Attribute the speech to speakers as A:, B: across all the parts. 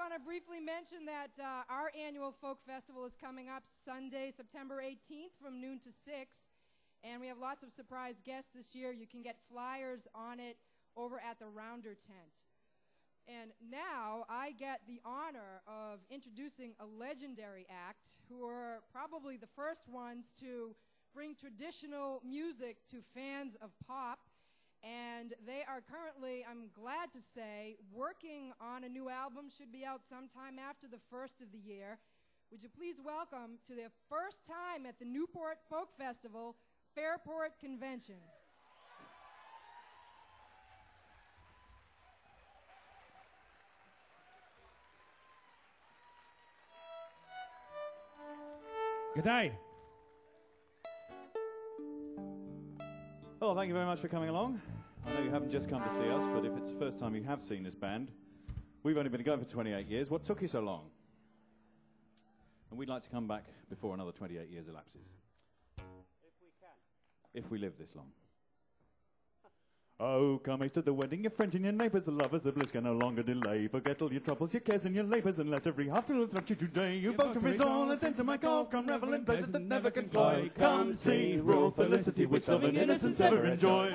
A: want to briefly mention that our annual folk festival is coming up Sunday, September 18th from noon to 6. And we have lots of surprise guests this year. You can get flyers on it over at the Rounder tent. And now I get the honor of introducing a legendary act who are probably the first ones to bring traditional music to fans of pop. And they are currently, I'm glad to say, working on a new album. Should be out sometime after the first of the year. Would you please welcome to their first time at the Newport Folk Festival, Fairport Convention.
B: Good day.
C: Well, thank you very much for coming along. I know you haven't just come to see us, but if it's the first time you have seen this band, we've only been going for 28 years. What took you so long? And we'd like to come back before another 28 years elapses.
D: If we can.
C: If we live this long. Oh, come haste to the wedding, your friends and your neighbours, the lovers of bliss can no longer delay. Forget all your troubles, your cares and your labours, and let every heart feel about you today. You vote to resolve and enter my call, come revel in places that never can cloy. Come see rural felicity, which loving innocence ever enjoy.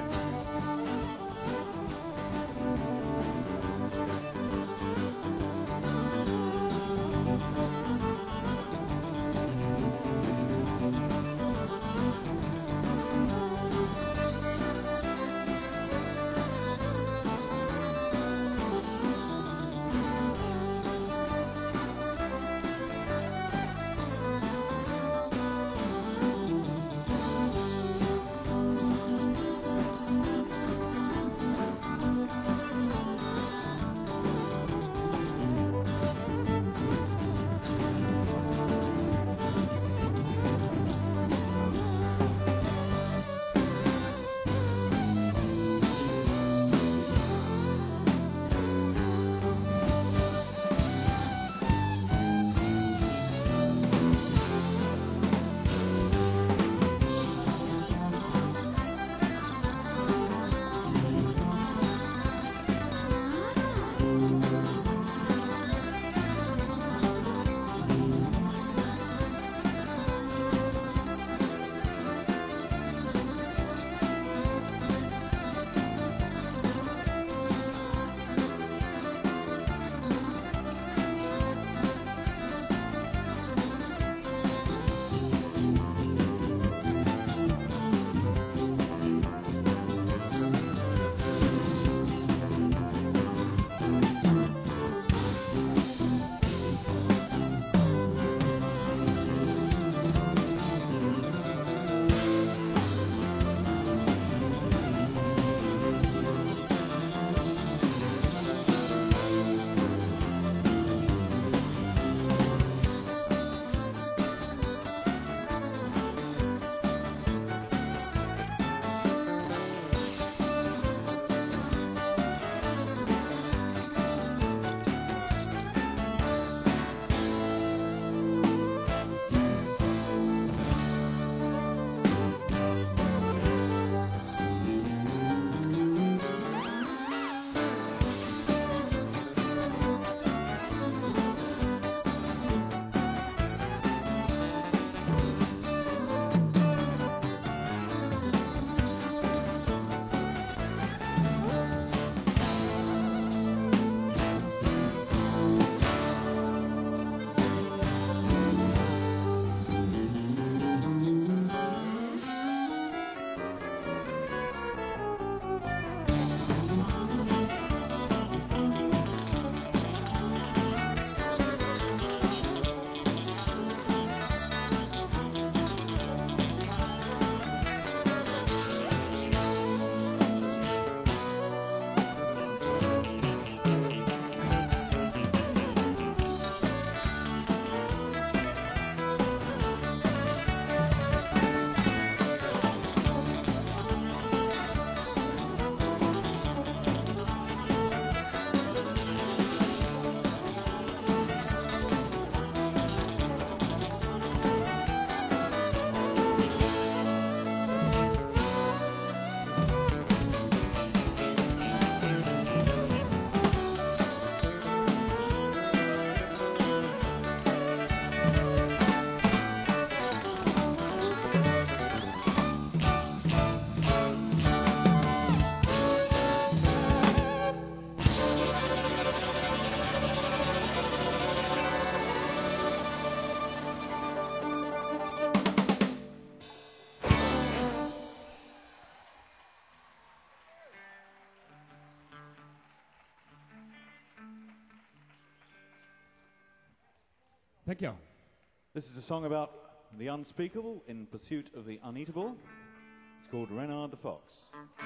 B: Thank you.
C: This is a song about the unspeakable in pursuit of the uneatable. It's called Renard the Fox.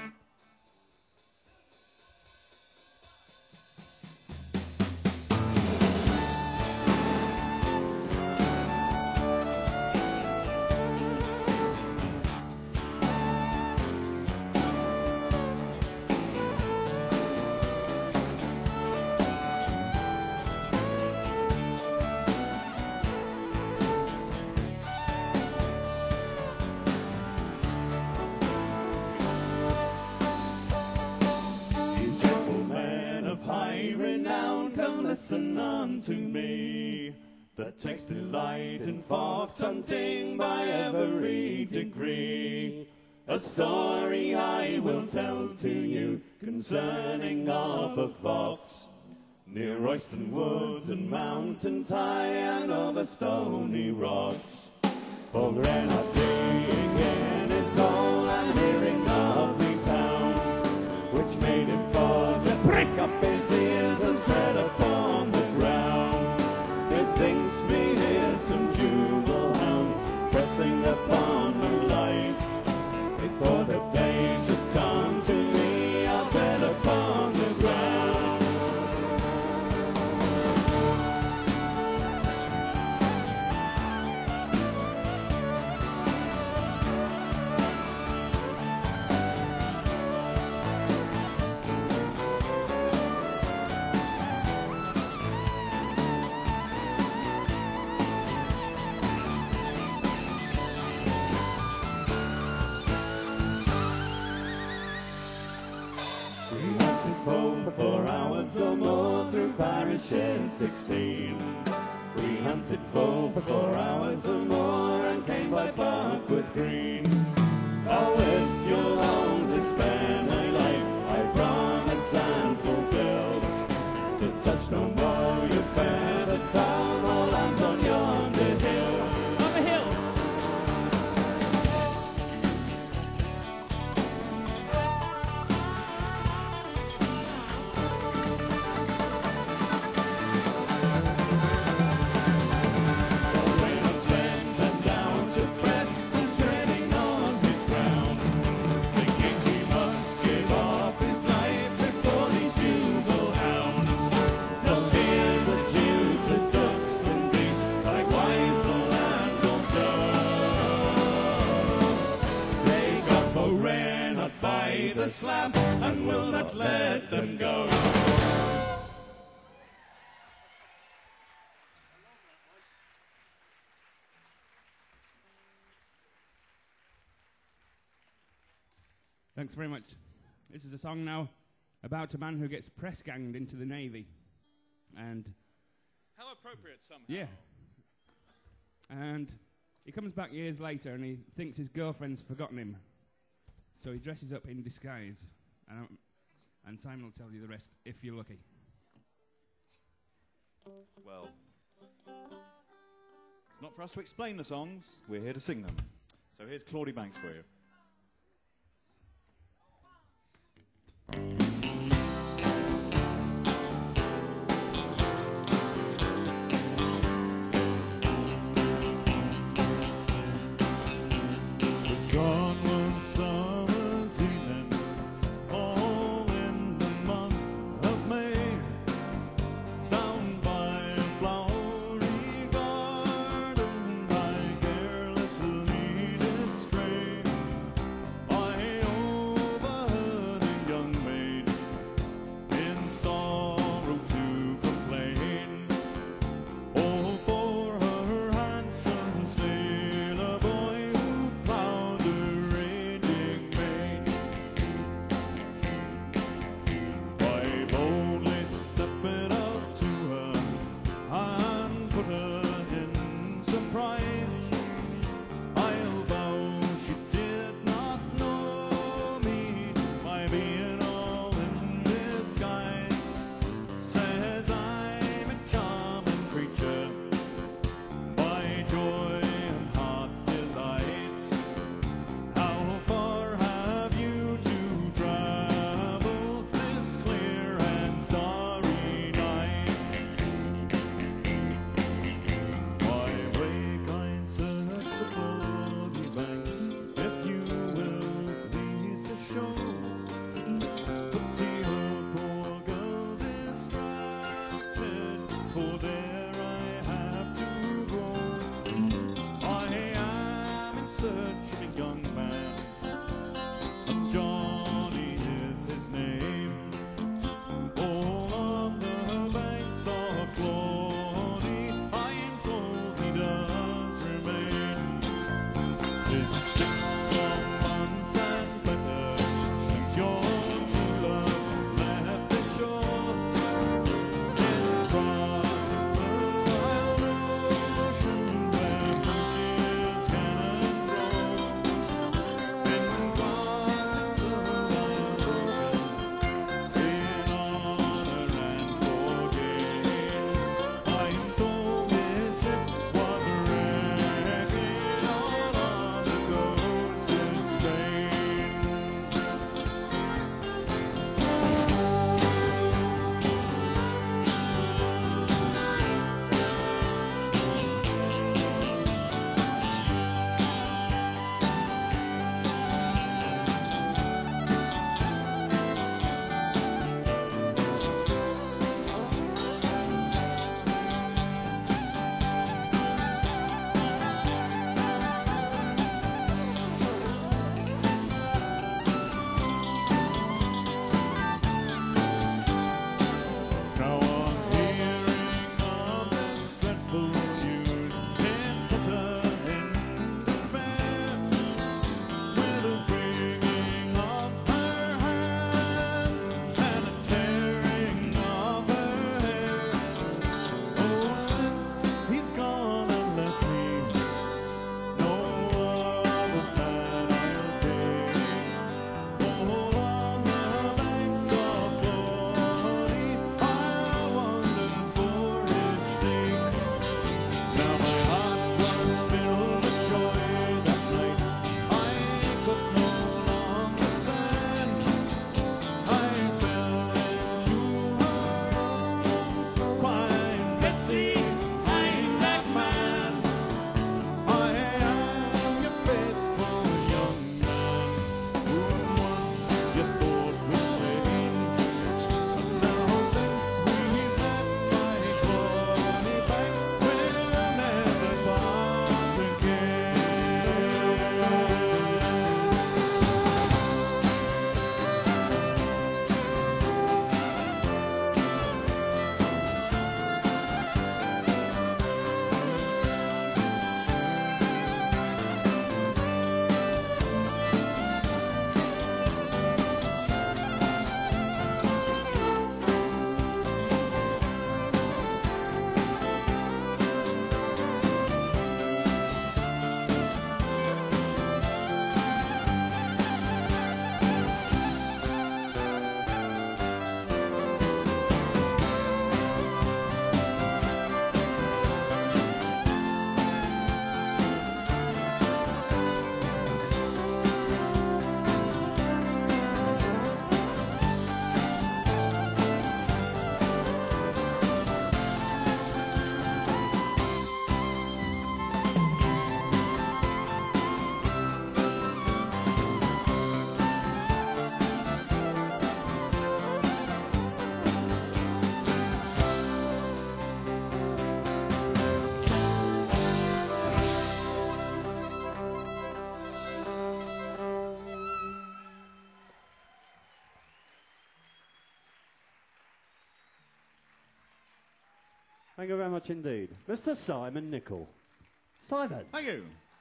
C: Listen unto me, that takes delight in fox hunting by every degree. A story I will tell to you concerning of a fox, near Royston woods and mountains high and over stony rocks. For Renard being in his own and hearing of these hounds, which made him fall to prick up his ears and tread upon the ground. Methinks me hear some jubal hounds pressing upon the life. Before the day should come to me, I'll tread upon the ground. For 4 hours or more through parishes 16. We hunted for 4 hours or more and came by Parkwood Green. Oh, if you'll only spare my life, I promise and fulfill to touch no more your feathered fowl or lambs on yonder hill. On the hill! The slabs and will not let them go.
B: Thanks very much. This is a song now about a man who gets press ganged into the Navy. And
C: how appropriate somehow.
B: yeah. And he comes back years later and he thinks his girlfriend's forgotten him. So he dresses up in disguise, and Simon will tell you the rest if you're lucky.
C: Well, it's not for us to explain the songs, we're here to sing them. So here's Claudie Banks for you.
D: Thank you very much indeed. Mr. Simon Nicol. Simon.
C: Thank you.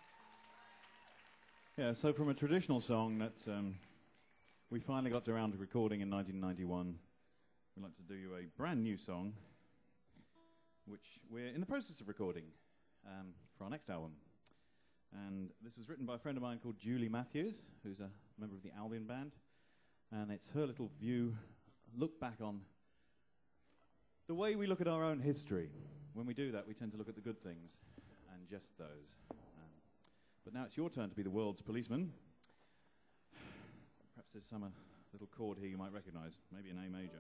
C: Yeah, so from a traditional song that we finally got around to recording in 1991, we'd like to do you a brand new song, which we're in the process of recording for our next album. And this was written by a friend of mine called Julie Matthews, who's a member of the Albion Band. And it's her little look back on the way we look at our own history. When we do that, we tend to look at the good things and just those. But now it's your turn to be the world's policeman. Perhaps there's some little chord here you might recognize, maybe an A major.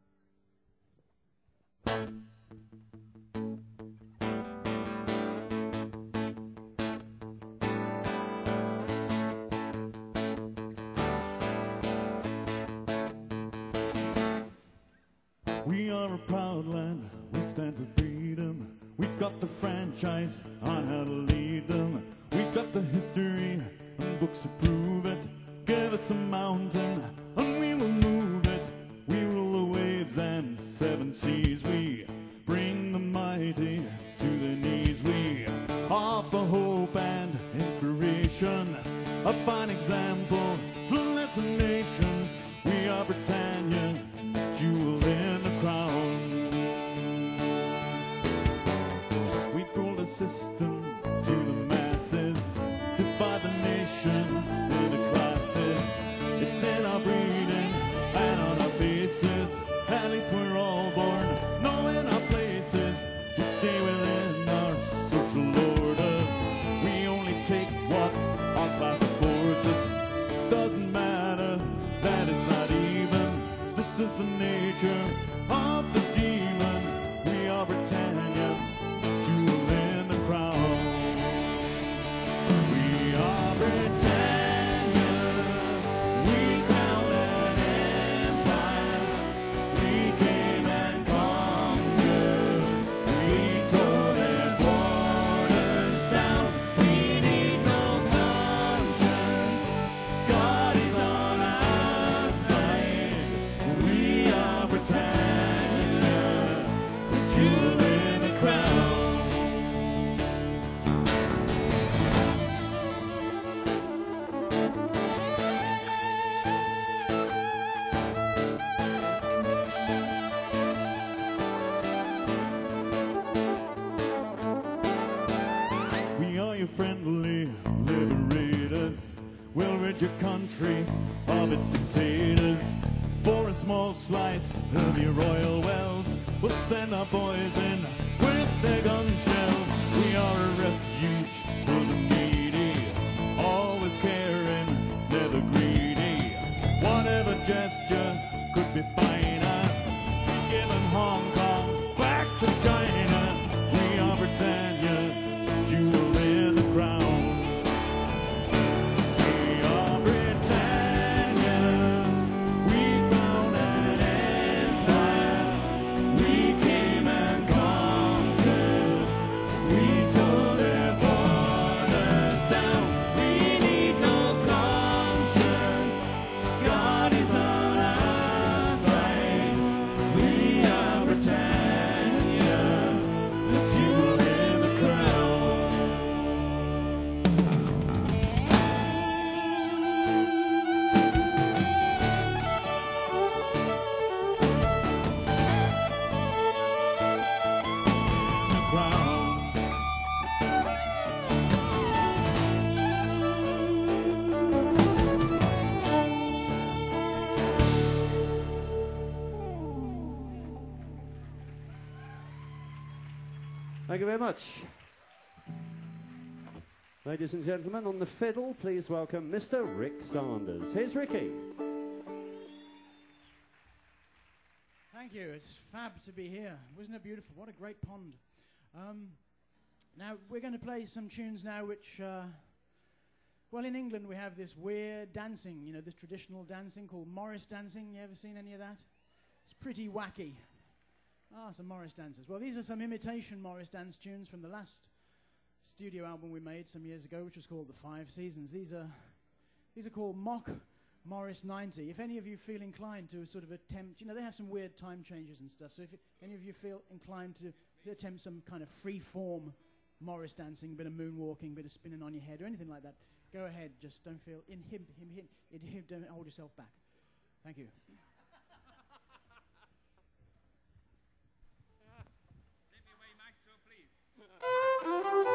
C: We are a proud land, we stand for freedom. We've got the franchise on how to lead them. We've got the history and books to prove it. Give us a mountain and we will move it. We rule the waves and 7 seas. We bring the mighty to their knees. We offer hope and inspiration, a fine example for lesser nations. We are Britannia, jewel in the crown. We rule the system to the masses, divide the nation into classes. It's in our breeding and on our faces. At least we're all born knowing our places. We stay within our social order. We only take what our class affords us. Doesn't matter that it's not even. This is the nature of the demon. We are Britannia, jewel in the crown. We are Britannia, we crowned an empire. We came and conquered, we tore their borders down. We need no conscience, God is on our side. We are Britannia, jewel in the crown. We are your friendly liberators. We'll rid your country of its dictators. For a small slice of your royal wells, we'll send our boys in with their gun shells. We are a refuge for the needy, always caring, never greedy. Whatever gesture could be finer, giving Hong Kong back to China. We are Britannia, jewel in the crown. We are Britannia, we crowned an empire. We came and conquered, we tore their borders down. We need no conscience, God is on our side. We are Britannia, the jewel in the crown. The crown.
D: Thank you very much. Ladies and gentlemen, on the fiddle, please welcome Mr. Rick Sanders. Here's Ricky.
E: Thank you. It's fab to be here. Wasn't it beautiful? What a great pond. Now, we're going to play some tunes now which, well, in England we have this weird dancing, you know, this traditional dancing called Morris dancing. You ever seen any of that? It's pretty wacky. Ah, some Morris dances. Well, these are some imitation Morris dance tunes from the last studio album we made some years ago, which was called The 5 Seasons. These are called Mock Morris 90. If any of you feel inclined to sort of attempt, you know, they have some weird time changes and stuff, so if any of you feel inclined to attempt some kind of free form Morris dancing, a bit of moonwalking, a bit of spinning on your head, or anything like that, go ahead. Just don't feel don't hold yourself back. Thank you.
B: Take me away, maestro, please.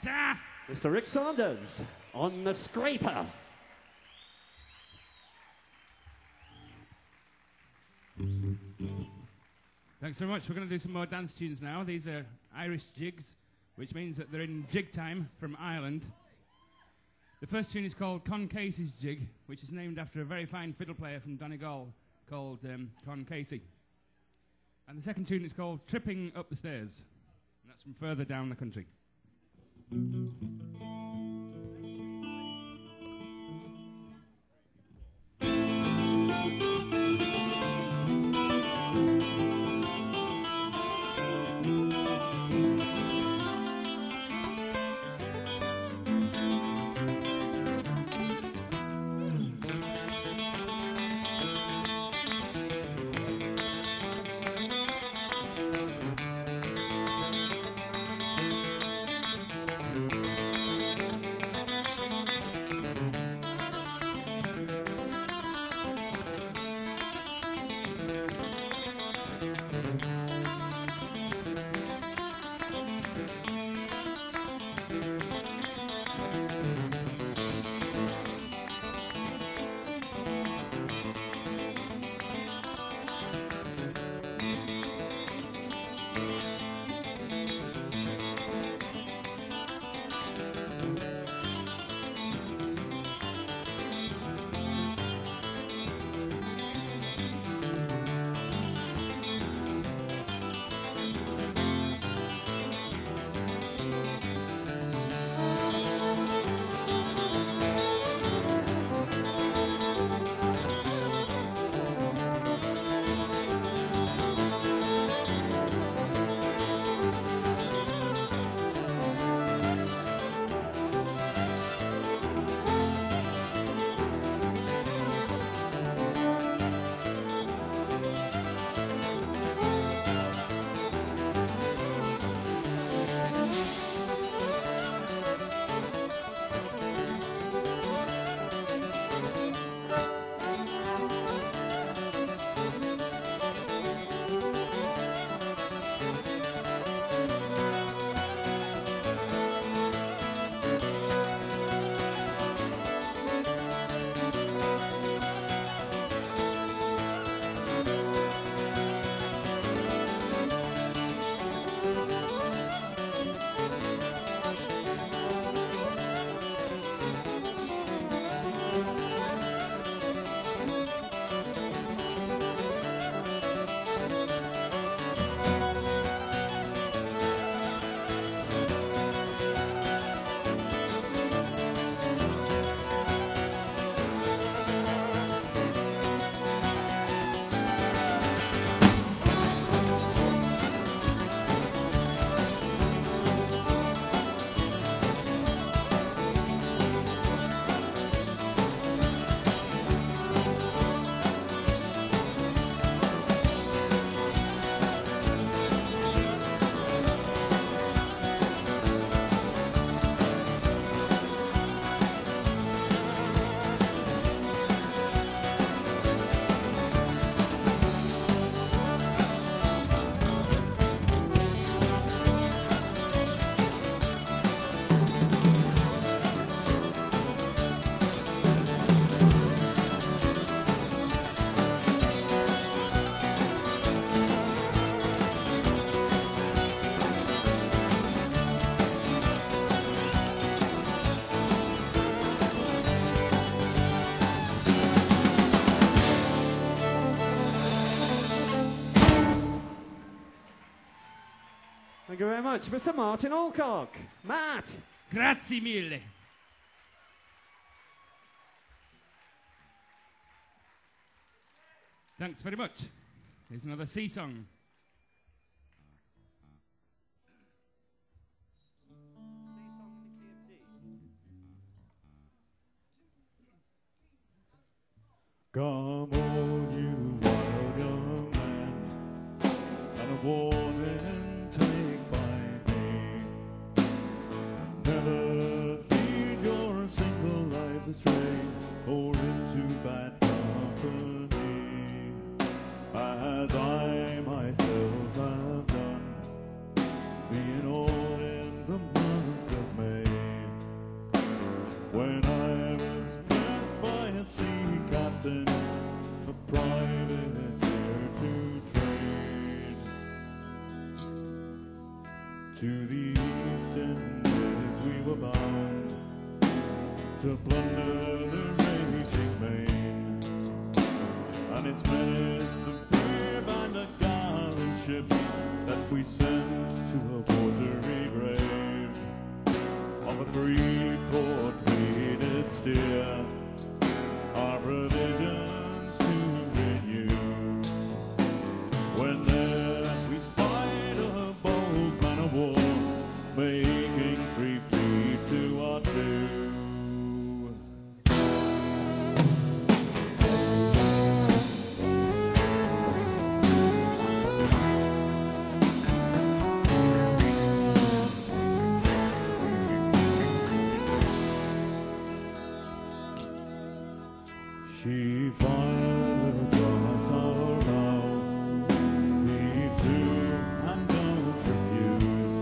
B: Ta!
D: Mr. Rick Sanders on the scraper.
B: Thanks very much. We're going to do some more dance tunes now. These are Irish jigs, which means that they're in jig time from Ireland. The first tune is called Con Casey's Jig, which is named after a very fine fiddle player from Donegal called Con Casey. And the second tune is called Tripping Up the Stairs. And that's from further down the country.
D: Thank you very much, Mr. Martin Alcock. Matt.
B: Grazie mille. Thanks very much. Here's another sea song.
C: Come on, you wild young man, and a warning take by me. Never lead your single lives astray or into bad company, as I myself have done, being all in the month of May. to the East Indies we were bound to plunder the raging main, and it's menaced the brave and a gallant ship that we sent to a watery grave. Of a free port we did steer, our provisions to renew, when there we spied a bold man of war, making 3 fleet to our 2. She fired across our bow, heave to and don't refuse,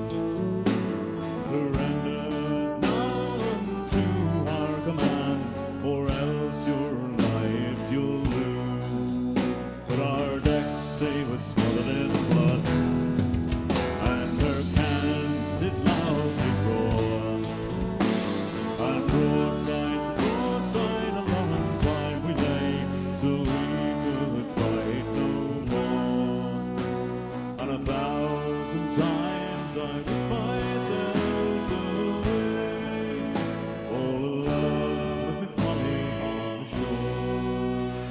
C: surrender now unto our command, or else your lives you'll lose. But our decks they were smothered in blood, and her cannon did loudly roar, and broadside to broadside a long time we lay, till we could fight no more. And 1,000 times I wished myself away, all alone with Molly on the shore.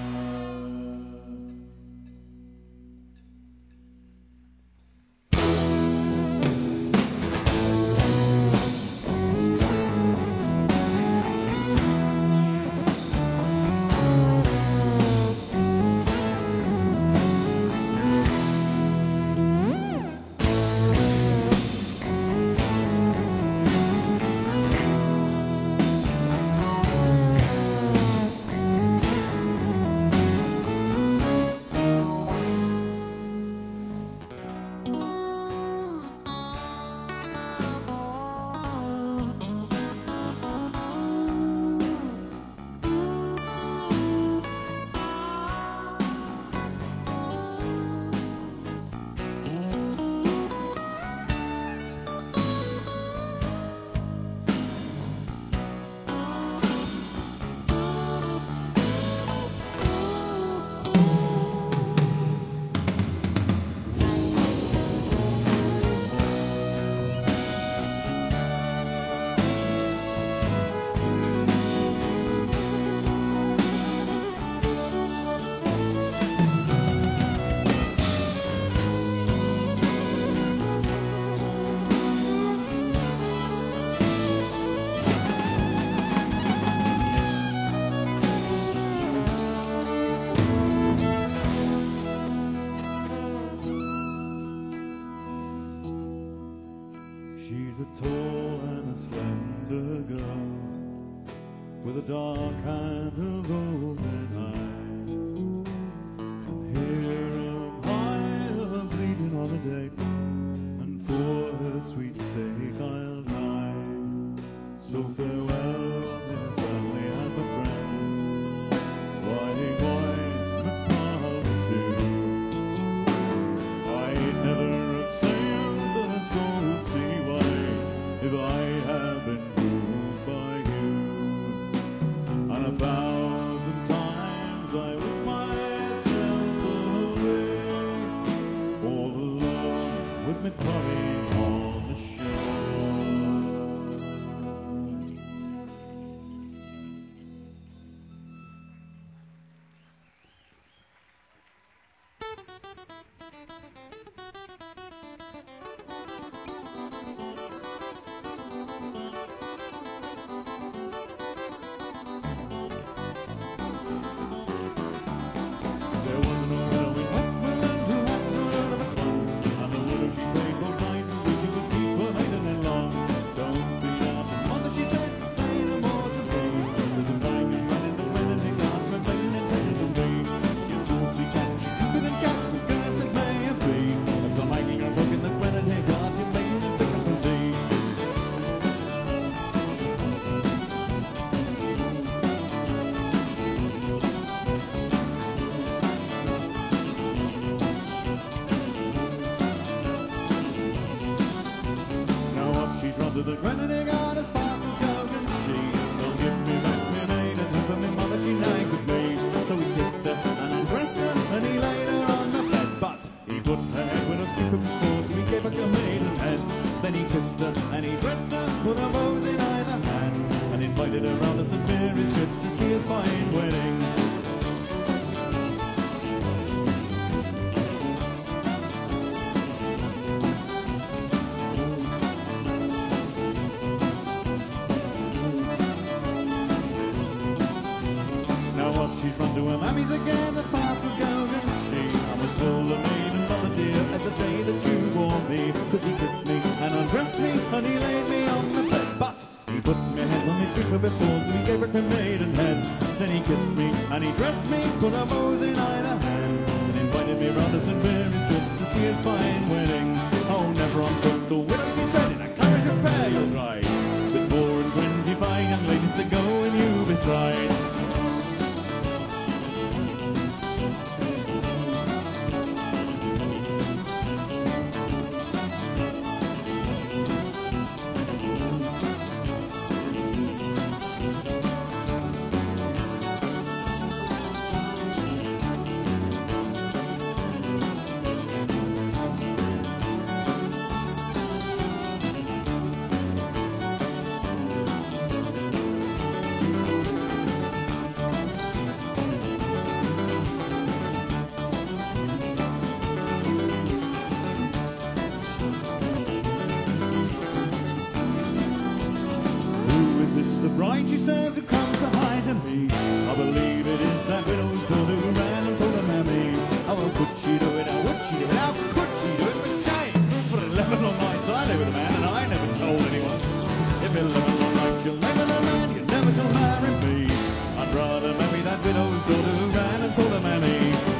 C: She's a tall and a slender girl, with a dark and a golden eye. And here am I, bleeding on a deck, and for her sweet sake I'll die. So farewell, dear family and my friends, whiting boys, McCall too. I'd never have sailed the salt sea way if I had been ruled by you. And 1,000 times I wished myself away, all alone with me Polly on the shore. put our bows in either hand, and invited her round to St Mary's Church to see his fine wedding. She's run to her mammy's again as fast as golden she. I was full of maiden mother dear as the day that you bore me. Cause he kissed me and undressed me and he laid me on the bed. But he put my head on my creeper before, so he gave her a maiden head. Then he kissed me and he dressed me, put our bows in either hand, and invited me round to St Mary's Church to see his fine wedding. Oh, never on foot the widow, she said, in a carriage of pair you'll ride, with 24 fine young ladies to go and you beside. The bride, she says, who comes to hide to me. I believe it is that widow's daughter who ran and told her mammy. How could she do it? How would she do it? How could she do it? But shame! For 11 long nights I lay with a man and I never told anyone. If 11 long nights you lay with a man, you never shall marry me. I'd rather marry that widow's daughter who ran and told her mammy.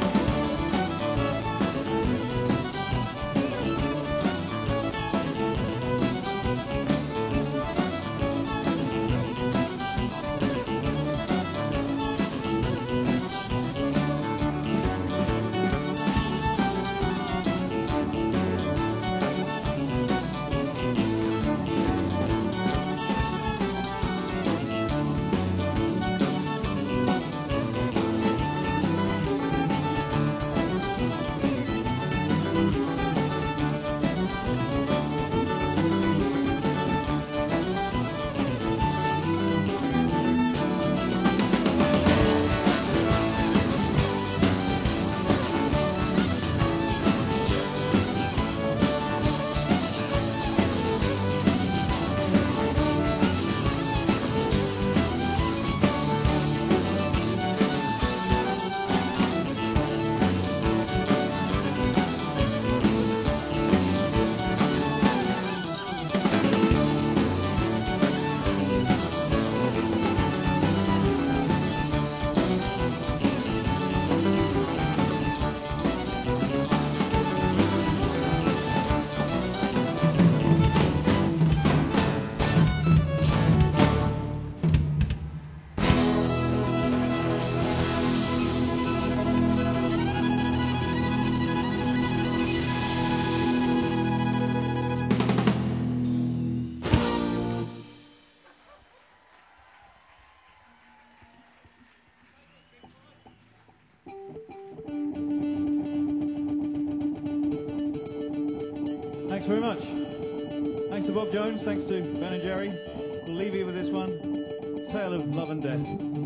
C: Thanks very much. Thanks to Bob Jones, thanks to Ben and Jerry. We'll leave you with this one, Tale of Love and Death.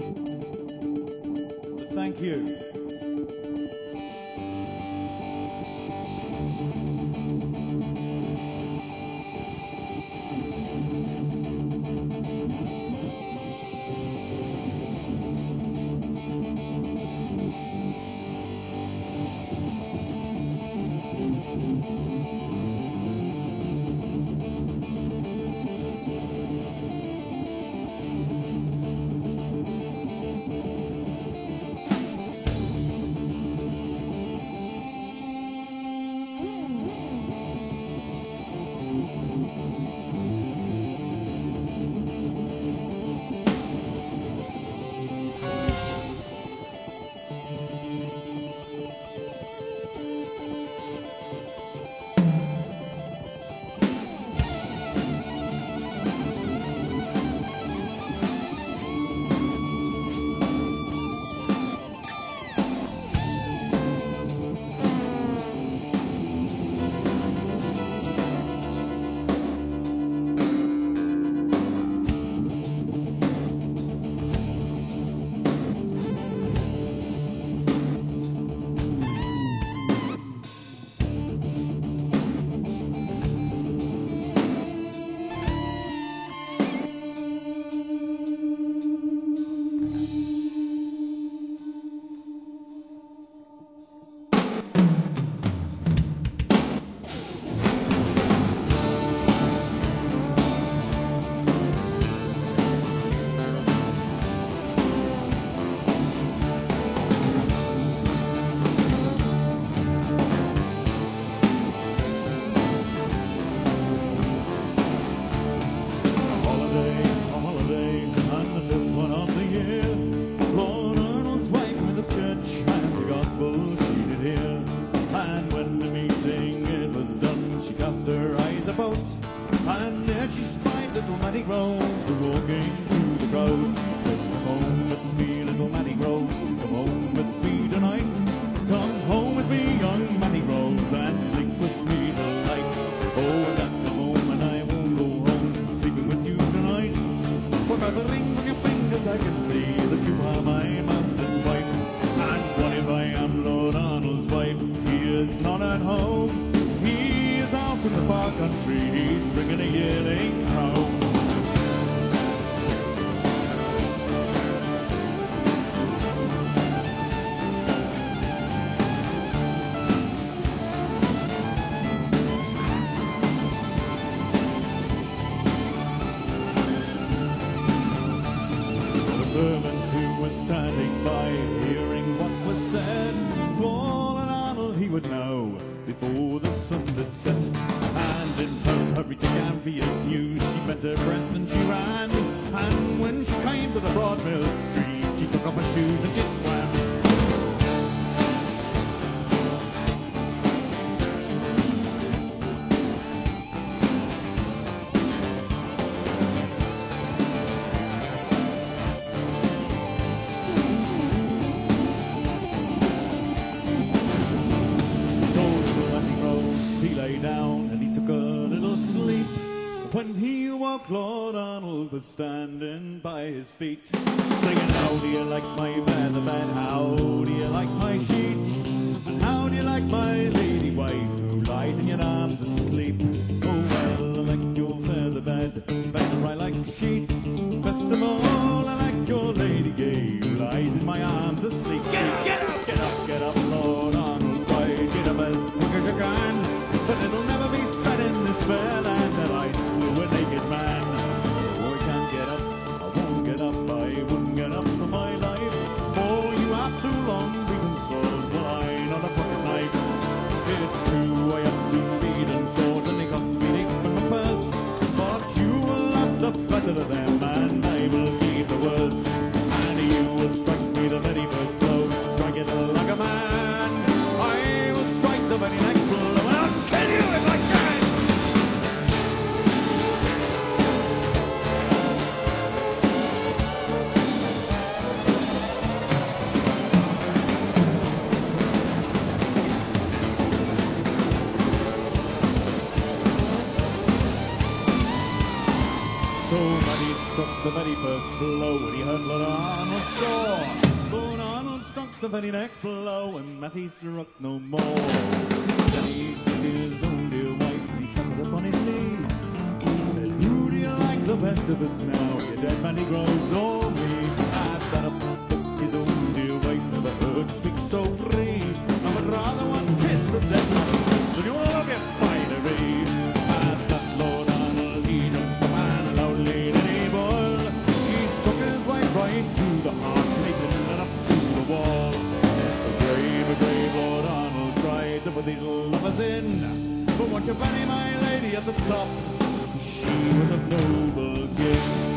C: But thank you. Matty Groves are walking through the crowd. Said, come home with me, little Matty Groves. Come home with me tonight. Come home with me, young Matty Groves, and sleep with me tonight. Oh, and then come home and I won't go home sleeping with you tonight. For by the rings on your fingers I can see that you are my master's wife. And what if I am Lord Arnold's wife? He is not at home. He is out in the far country. He's bringing the yearlings home. Servants who were standing by, hearing what was said, swore that Arnold he would know before the sun had set. And in her hurry to carry his news, she bent her breast and she ran. And when she came to the broad mill street, she took off her shoes and she swam. When he woke, Lord Arnold was standing by his feet, singing, how do you like my feather bed? How do you like my sheets? And how do you like my lady wife who lies in your arms asleep? Oh, well, I like your feather bed better, I like sheets. Best of all, I like your lady gay who lies in my arms asleep. Get up, get up, get up, get up, Lord Arnold cried. Get up as quick as you can, but it'll never be said in this fair land that I slew a naked man. Oh, I can't get up, I won't get up, I wouldn't get up for my life. Oh, you have too long beaten swords, the line on a pocket knife. It's true, I have two beaten swords and they cost me deep in my purse. But you will have the better of them and I will keep the worse. And you will strike me the very first blow, strike it like a man. I will strike the very next blow and I'll kill you if I can. So Matty struck the very first blow when he heard Lord Arnold's sword. Lord Arnold struck the very next blow and Matty struck no more. Then he took his own dear wife and he sat her upon his knee. He said, who do you like the best of us now? Your dead Matty Groves or me? At that up spoke his own dear wife, never heard speak so free. I would rather one kiss from dead Matty's lips than your love your finery. At that Lord Arnold he jumped the man loudly did he boil. He struck his wife right through the heart, making it up to the wall. The brave Lord Arnold tried to put these lovers in, but once you bury my lady at the top, she was a noble gift.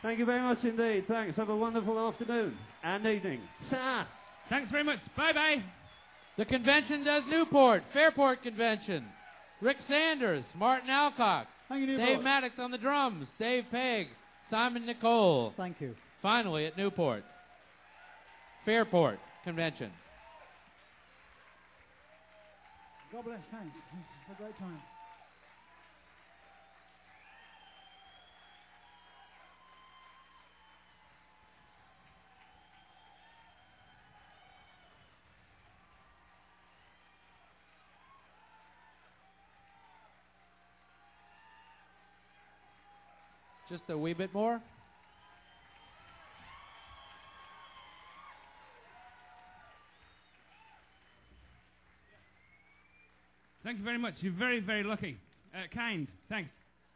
D: Thank you very much indeed. Thanks. Have a wonderful afternoon and evening. Ta.
B: Thanks very much. Bye-bye.
F: The convention does Newport, Fairport Convention. Rick Sanders, Martin Alcock,
C: Thank you, Newport.
F: Dave Maddox on the drums, Dave Pegg, Simon Nicole.
E: Thank you.
F: Finally at Newport, Fairport Convention.
E: God bless. Thanks. Have a great time.
F: Just a wee bit more.
B: Thank you very much. You're very, very lucky. Kind. Thanks.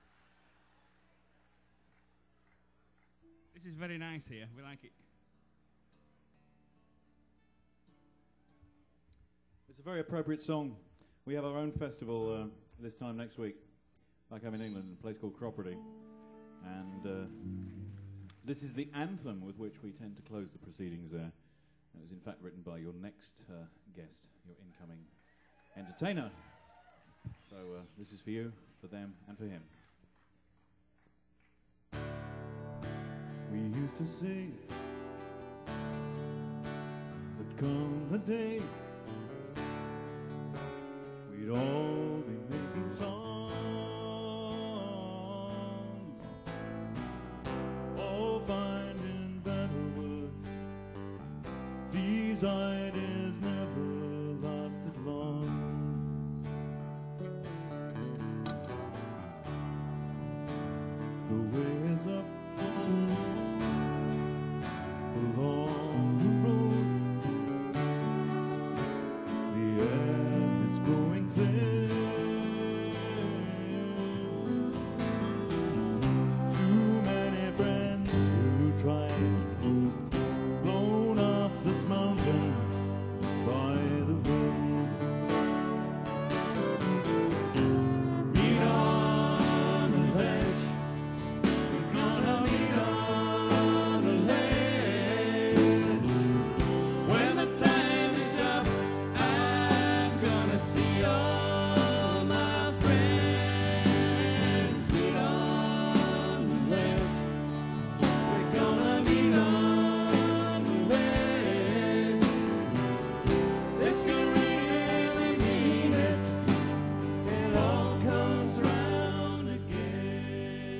B: This is very nice here. We like it.
C: It's a very appropriate song. We have our own festival this time next week, like I'm in England, in a place called Cropredy. And this is the anthem with which we tend to close the proceedings there. It was in fact written by your next guest, your incoming entertainer. So this is for you, for them, and for him. We used to say that come the day we'd all be making songs, all finding better words. These ideas never lasted long. The way is up along the road. The air is growing thin. Too many friends who tried, blown off this mountain by the road. Meet on the ledge. We're gonna meet on the ledge. When the time is up, I'm gonna see all my friends. Meet on the ledge. We're gonna meet on the ledge. If you really mean it, it all comes round again.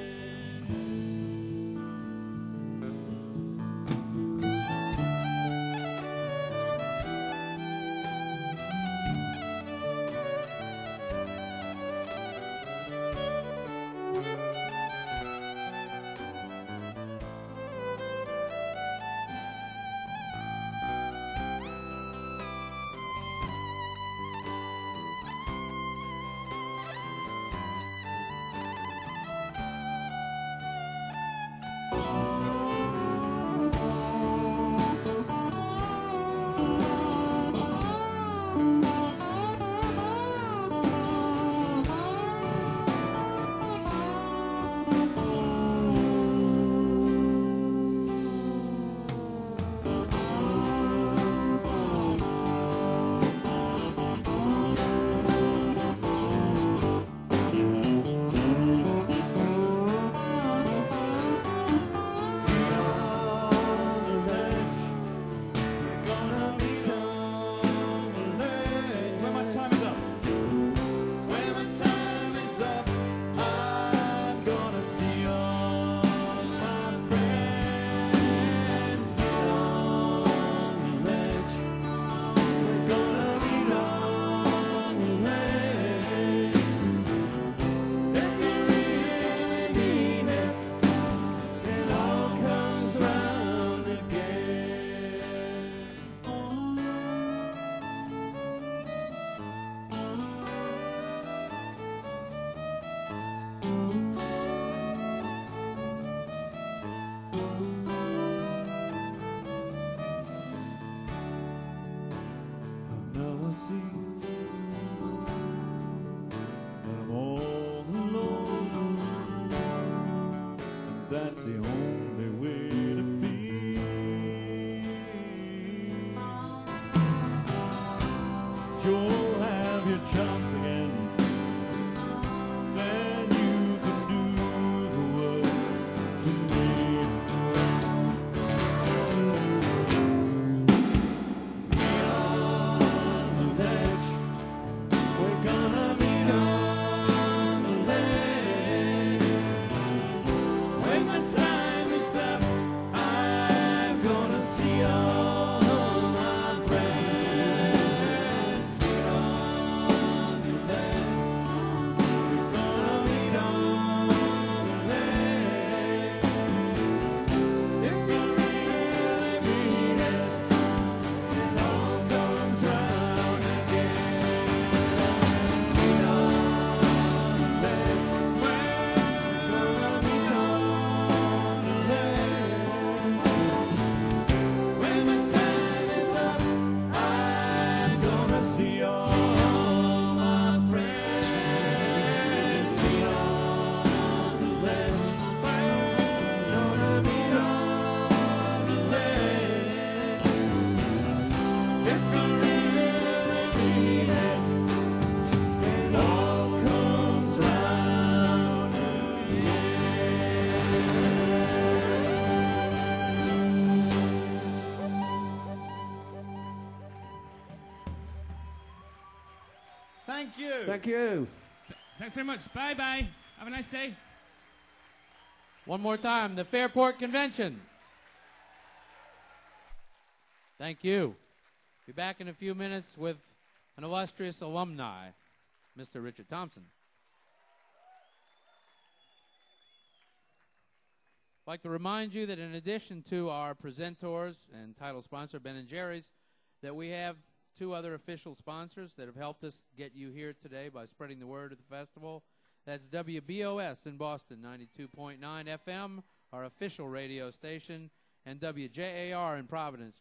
C: Now I see that I'm all alone. That's It's the only way to be. You'll have your chance again. Then you can do the work for me. Beyond the ledge, we're gonna meet on the ledge. When my time is up, I'm gonna see all my friends. Beyond the ledge, we're gonna meet on the ledge. If you really mean it, it all comes round again. Beyond the ledge, we're gonna meet on the ledge. When the time is up, I'm gonna see all my friends. Beyond the ledge, we're gonna meet on the ledge. If you really mean it, it all comes round Thank you.
D: Thank you.
B: Thanks very much. Bye-bye. Have a nice day.
F: One more time, the Fairport Convention. Thank you. Be back in a few minutes with an illustrious alumni, Mr. Richard Thompson. I'd like to remind you that in addition to our presenters and title sponsor, Ben & Jerry's, that we have two other official sponsors that have helped us get you here today by spreading the word of the festival. That's WBOS in Boston, 92.9 FM, our official radio station, and WJAR in Providence,